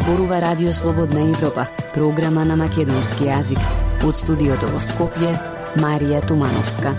зборува Радио Слободна Европа, програма на македонски јазик. Од студиото во Скопје, Марија Тумановска.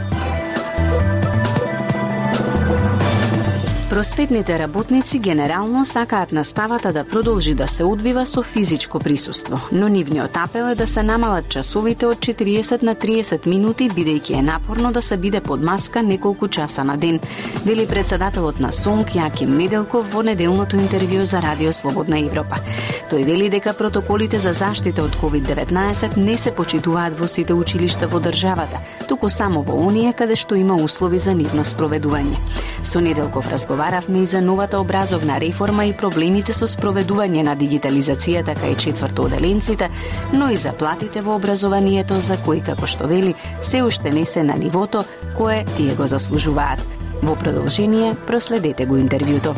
Просветните работници генерално сакаат наставата да продолжи да се одвива со физичко присуство, но нивниот апел е да се намалат часовите од 40 на 30 минути, бидејќи е напорно да се биде под маска неколку часа на ден, вели председателот на СОНК Јаким Неделков во неделното интервју за Радио Слободна Европа. Тој вели дека протоколите за заштита од COVID-19 не се почитуваат во сите училишта во државата, туку само во оние каде што има услови за нивно спроведување. Со Неделков разговаравме и за новата образовна реформа и проблемите со спроведување на дигитализацијата кај четвртооделенците, но и за платите во образованието за кои, како што вели, се уште не се на нивото кое тие го заслужуваат. Во продолжение, проследете го интервјуто.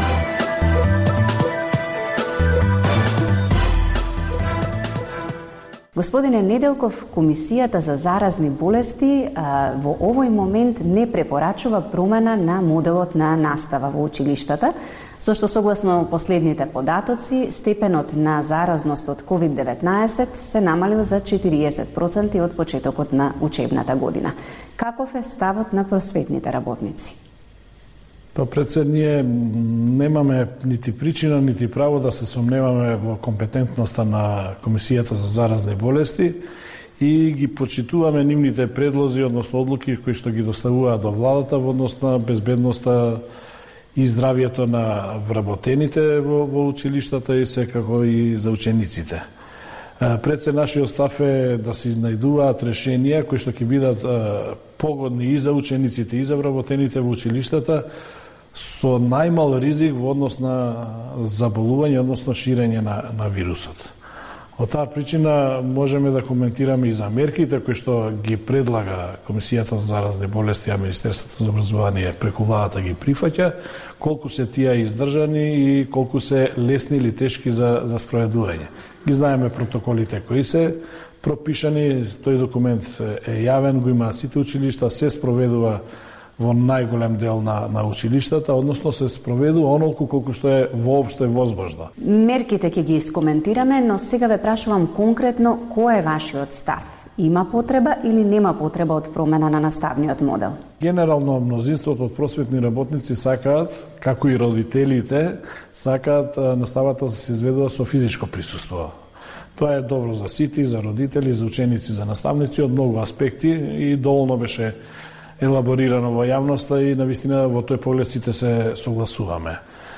Господине Неделков, Комисијата за заразни болести во овој момент не препорачува промена на моделот на настава во училиштата, зашто согласно последните податоци, степенот на заразност од COVID-19 се намалил за 40% од почетокот на учебната година. Каков е ставот на просветните работници? Па пред се ние немаме нити причина, нити право да се сомневаме во компетентноста на Комисијата за заразни болести и ги почитуваме нивните предлози, односно одлуки кои што ги доставуваат до владата во однос на безбедноста и здравието на вработените во училиштата и секако и за учениците. Пред се нашиот став е да се изнајдуваат решенија кои што ќе бидат погодни и за учениците и за вработените во училиштата со најмал ризик во однос на заболување, односно ширење на вирусот. Од таа причина можеме да коментираме и за мерките кои што ги предлага Комисијата за заразни болести, а Министерството за образование преку владата ги прифаќа, колку се тие издржани и колку се лесни или тешки за спроведување. Ги знаеме протоколите кои се пропишани, тој документ е јавен, го има сите училишта, се спроведува во најголем дел на училиштата, односно се спроведува онолку колку што е воопшто возможно. Мерките ќе ги искоментираме, но сега ве прашувам конкретно кој е вашиот став? Има потреба или нема потреба од промена на наставниот модел? Генерално мнозинството од просветни работници сакаат, како и родителите, сакаат наставата да се изведува со физичко присуство. Тоа е добро за сите, за родители, за ученици, за наставници од многу аспекти и доволно беше елаборирано во јавноста и навистина во тој поглед сите се согласуваме.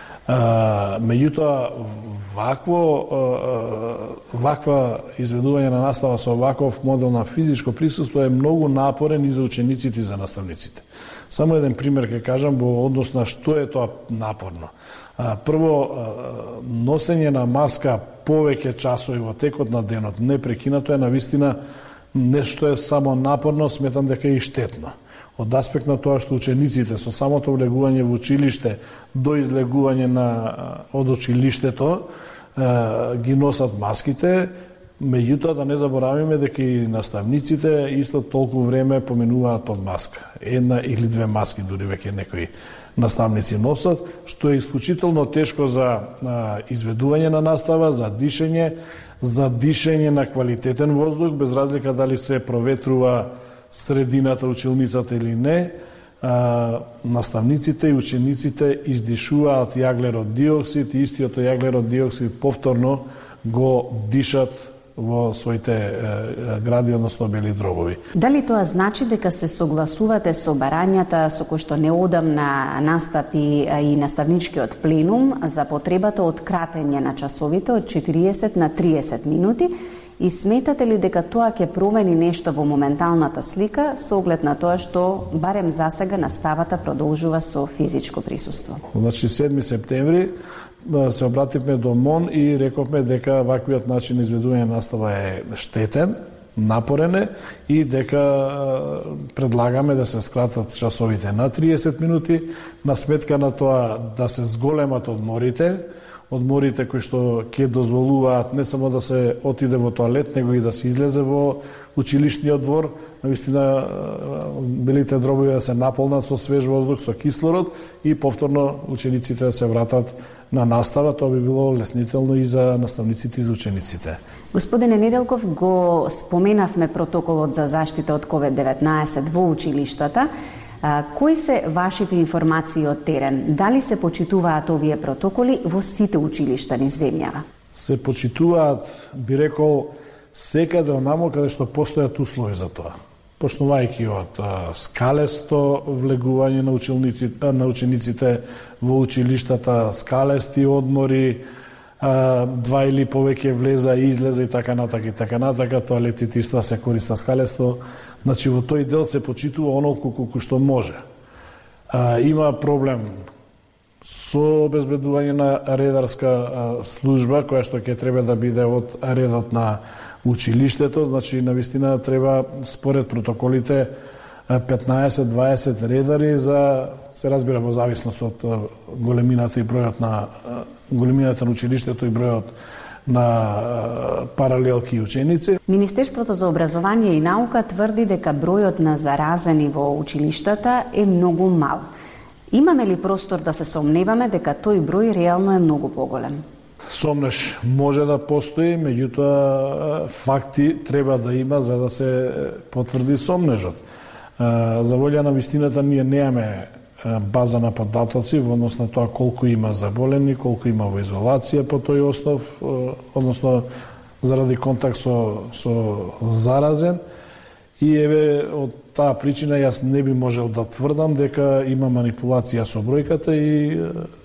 Меѓутоа, ваква изведување на настава со ваков модел на физичко присуство е многу напорен и за учениците и за наставниците. Само еден пример ќе кажам во однос на што е тоа напорно. Прво, носење на маска повеќе часови во текот на денот, непрекинато е навистина нешто е само напорно, сметам дека е и штетно. Од аспект на тоа што учениците со самото влегување во училиште до излегување од училиштето ги носат маските, меѓутоа да не заборавиме дека и наставниците исто толку време поминуваат под маска. Една или две маски дури веќе некои наставници носат, што е исклучително тешко за изведување на настава, за дишење на квалитетен воздух, без разлика дали се проветрува средината, училницата или не, наставниците и учениците издишуваат јаглерод диоксид и истиот јаглерод диоксид повторно го дишат во своите гради, односно бели дробови. Дали тоа значи дека се согласувате со барањата со кои што неодамна настапи и наставничкиот пленум за потребата од кратење на часовите од 40 на 30 минути и сметате ли дека тоа ќе промени нешто во моменталната слика со оглед на тоа што барем засега наставата продолжува со физичко присуство? Значи 7 септември се обративме до МОН и рековме дека ваквиот начин изведување настава е штетен, напорен е и дека предлагаме да се скратат часовите на 30 минути, на сметка на тоа да се зголемат одморите одморите кои што ќе дозволуваат не само да се отиде во тоалет, него и да се излезе во училишниот двор, навистина белите дробови да се наполнат со свеж воздух, со кислород и повторно учениците да се вратат на настава. Тоа би било леснително и за наставниците и за учениците. Господине Неделков, го споменавме протоколот за заштита од COVID-19 во училиштата. Кои се вашите информации од терен? Дали се почитуваат овие протоколи во сите училишта низ земјава? Се почитуваат, би рекол, секаде онамо каде што постојат услови за тоа. Почнувајќи од скалесто влегување на учениците во училиштата, скалести одмори, два или повеќе влеза и излеза и така натака, тоалетите исто се користа скалесто. Значи, во тој дел се почитува онолку колку што може. Има проблем со обезбедување на редарска служба, која што ќе треба да биде од редот на училиштето. Значи, навистина треба, според протоколите, 15-20 редари за, се разбира, во зависност од големината и бројот на големината на училиштето и бројот на паралелки и ученици. Министерството за образование и наука тврди дека бројот на заразени во училиштата е многу мал. Имаме ли простор да се сомневаме дека тој број реално е многу поголем? Сомнеш може да постои, меѓутоа факти треба да има за да се потврди сомнежот. За волја на вистината ние немаме база на податоци во однос на тоа колку има заболени, колку има во изолација по тој основ, односно заради контакт со заразен. И еве од таа причина јас не би можел да тврдам дека има манипулација со бројката и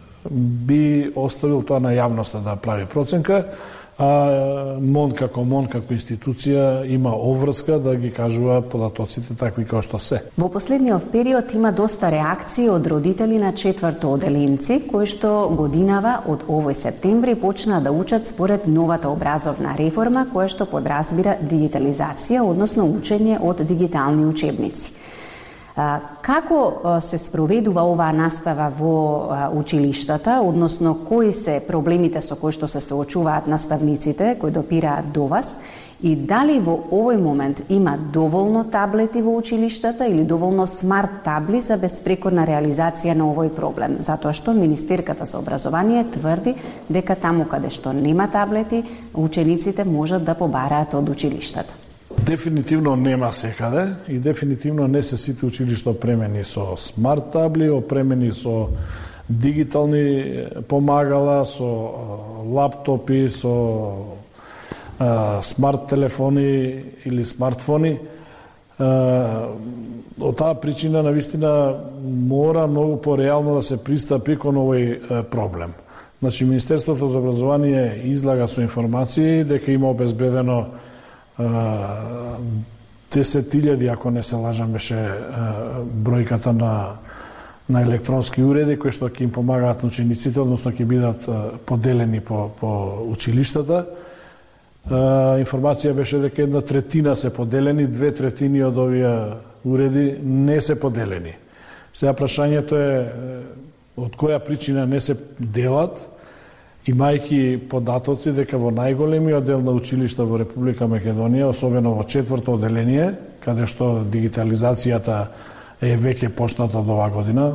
би оставил тоа на јавноста да прави проценка, а МОН како институција има обврска да ги кажува податоците такви како што се. Во последниот период има доста реакции од родители на четврто оделенци кои што годинава од овој септември почна да учат според новата образовна реформа која што подразбира дигитализација, односно учење од дигитални учебници. Како се спроведува оваа настава во училиштата, односно кои се проблемите со кои што се соочуваат наставниците кои допираат до вас и дали во овој момент има доволно таблети во училиштата или доволно смарт табли за безпрекорна реализација на овој проблем, затоа што Министерката за образование тврди дека таму каде што нема таблети, учениците можат да побараат од училиштата. Дефинитивно нема секаде и дефинитивно не се сите училишта опремени со смарт табли, опремени со дигитални помагала, со лаптопи, со смарт телефони или смартфони. Од таа причина навистина мора многу пореално да се пристапи кон овој проблем. Значи, Министерството за образование излага со информации дека има обезбедено 10.000, ако не се лажам, беше бројката на електронски уреди кои што ќе им помагаат на учениците, односно ќе бидат поделени по училиштата. Информација беше дека 1/3 се поделени, 2/3 од овие уреди не се поделени. Сега прашањето е од која причина не се делат, имајќи податоци дека во најголемиот дел на училишта во Република Македонија, особено во четврто оделение, каде што дигитализацијата е веќе почната од оваа година,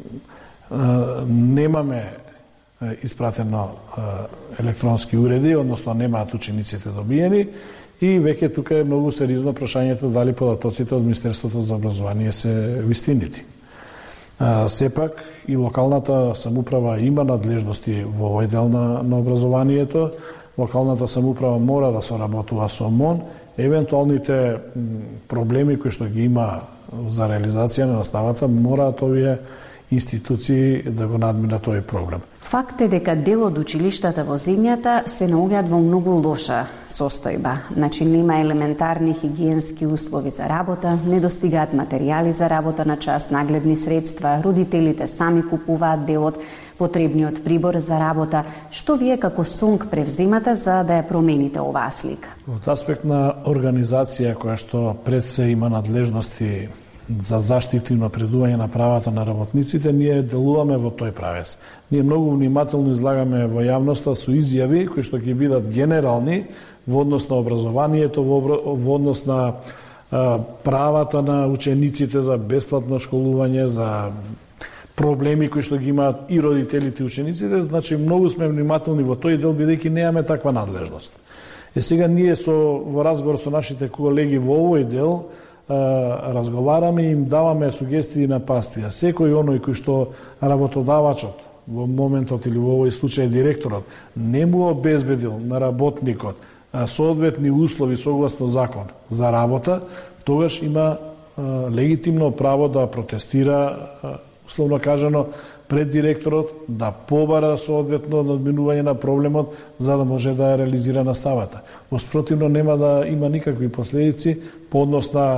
немаме испратено електронски уреди, односно немаат учениците добиени и веќе тука е многу сериозно прашањето дали податоците од Министерството за образование се вистинити. Сепак и локалната самоуправа има надлежности во овој дел на образованието. Локалната самоуправа мора да соработува со МОН. Евентуалните проблеми кои што ги има за реализација на наставата мораат овие институции да го надминат тој проблем. Факт е дека дел од училиштата во земјата се наоѓаат во многу лоша состојба. Значи, нема елементарни хигиенски услови за работа, недостигаат материјали за работа на час, нагледни средства, родителите сами купуваат дел од потребниот прибор за работа. Што вие како СОНК превземате за да ја промените оваа слика? Од аспект на организација која што пред се има надлежности за заштита и напредување на правата на работниците, ние делуваме во тој правец. Ние многу внимателно излагаме во јавноста со изјави кои што ќе бидат генерални во однос на образованието, во однос на правата на учениците за бесплатно школување, за проблеми кои што ги имаат и родителите и учениците, значи многу сме внимателни во тој дел бидејќи немаме таква надлежност. Сега ние во разговор со нашите колеги во овој дел разговараме и им даваме сугестии на паствија. Секој оној кој што работодавачот во моментот или во овој случај директорот не му обезбедил на работникот соодветни услови согласно закон за работа, тогаш има легитимно право да протестира, условно кажано, пред директорот, да побара соодветно надминување на проблемот за да може да реализира наставата. Воспротивно нема да има никакви последици по однос на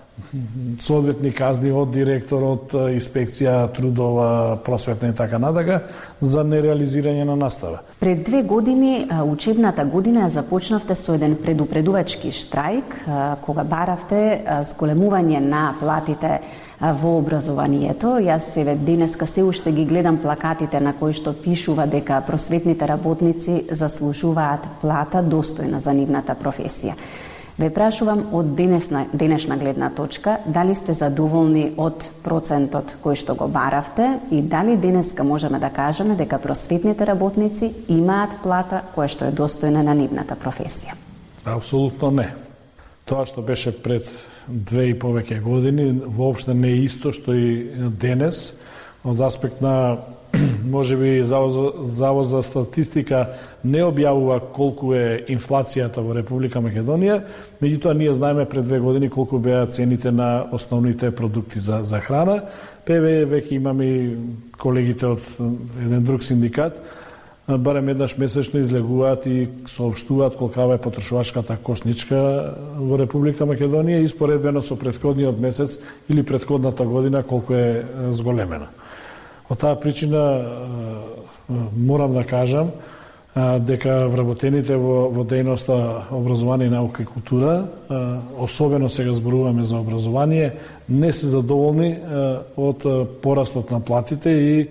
соодветни казни од директорот, инспекција трудова, просветна и така надага за нереализирање на настава. Пред 2 години, учебната година, започнавте со еден предупредувачки штрајк, кога баравте зголемување на платите во образованието. Јас себе денеска се уште ги гледам плакатите на кои што пишува дека просветните работници заслужуваат плата достојна за нивната професија. Ве прашувам од денешна гледна точка, дали сте задоволни од процентот кој што го баравте и дали денеска можеме да кажеме дека просветните работници имаат плата која што е достојна на нивната професија? Апсолутно не. Тоа што беше пред 2 и повеќе години воопште не е исто што и денес, од аспект на можеби Завод за статистика не објавува колку е инфлацијата во Република Македонија, меѓутоа ние знаеме пред 2 години колку беа цените на основните продукти за храна. ПВ веќе имаме и колегите од еден друг синдикат, барем еднаш месечно излегуваат и соопштуваат колкава е потрошувачката кошничка во Република Македонија и споредбено со претходниот месец или претходната година колку е зголемена. Од таа причина морам да кажам дека вработените во дејноста образование, наука и култура, особено сега зборуваме за образование, не се задоволни од порастот на платите и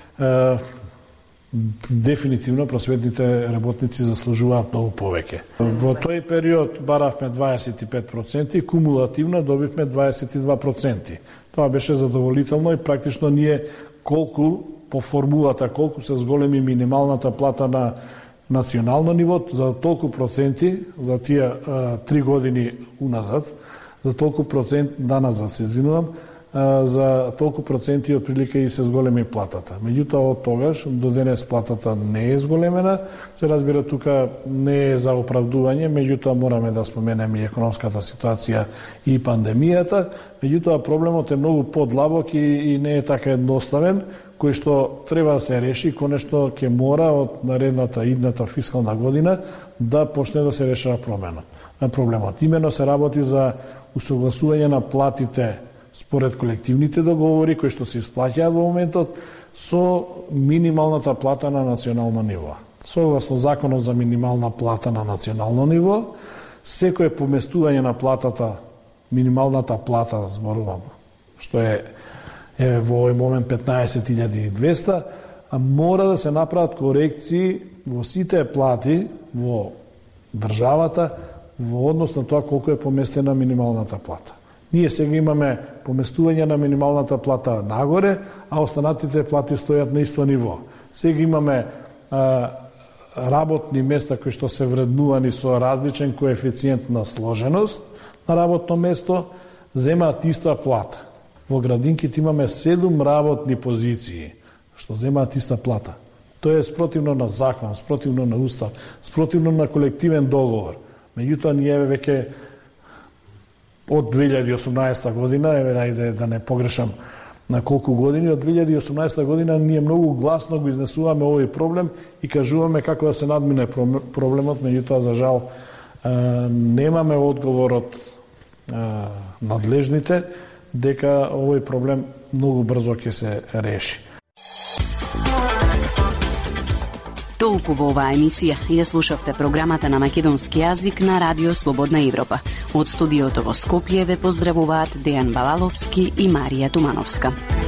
дефинитивно просветните работници заслужуваат многу повеќе. Во тој период баравме 25%, кумулативно добивме 22%. Тоа беше задоволително и практично ние колку по формулата, колку се зголеми минималната плата на национално ниво, за толку проценти, за тие 3 години уназад, за толку процент, даназад се извинувам, за толку проценти отприлика и се зголеми платата. Меѓутоа од тогаш до денес платата не е зголемена. Се разбира тука не е за оправдување, меѓутоа мораме да споменеме и економската ситуација и пандемијата. Меѓутоа проблемот е многу подлабок и не е така едноставен, кој што треба да се реши, конечно ќе мора од наредната идната фискална година да почне да се решава проблемот. Имено се работи за усогласување на платите според колективните договори кои што се исплаќаат во моментот со минималната плата на национално ниво. Согласно Законот за минимална плата на национално ниво, секое поместување на платата, минималната плата, зборувам, што е во овој момент 15.200, мора да се направат корекции во сите плати во државата во однос на тоа колку е поместена минималната плата. Ние сега имаме поместување на минималната плата нагоре, а останатите плати стојат на исто ниво. Сега имаме работни места кои што се вреднувани со различен коефициент на сложеност на работно место, земаат иста плата. Во градинките имаме 7 работни позиции што земаат иста плата. Тоа е спротивно на закон, спротивно на устав, спротивно на колективен договор. Меѓутоа ние веќе од 2018 година, ајде да не погрешам на колку години, од 2018 година ние многу гласно го изнесуваме овој проблем и кажуваме како да се надмине проблемот, меѓутоа за жал немаме одговор од надлежните дека овој проблем многу брзо ќе се реши. Толку во оваа емисија ја слушавте програмата на македонски јазик на Радио Слободна Европа. Од студиото во Скопје ве поздравуваат Дејан Балаловски и Марија Тумановска.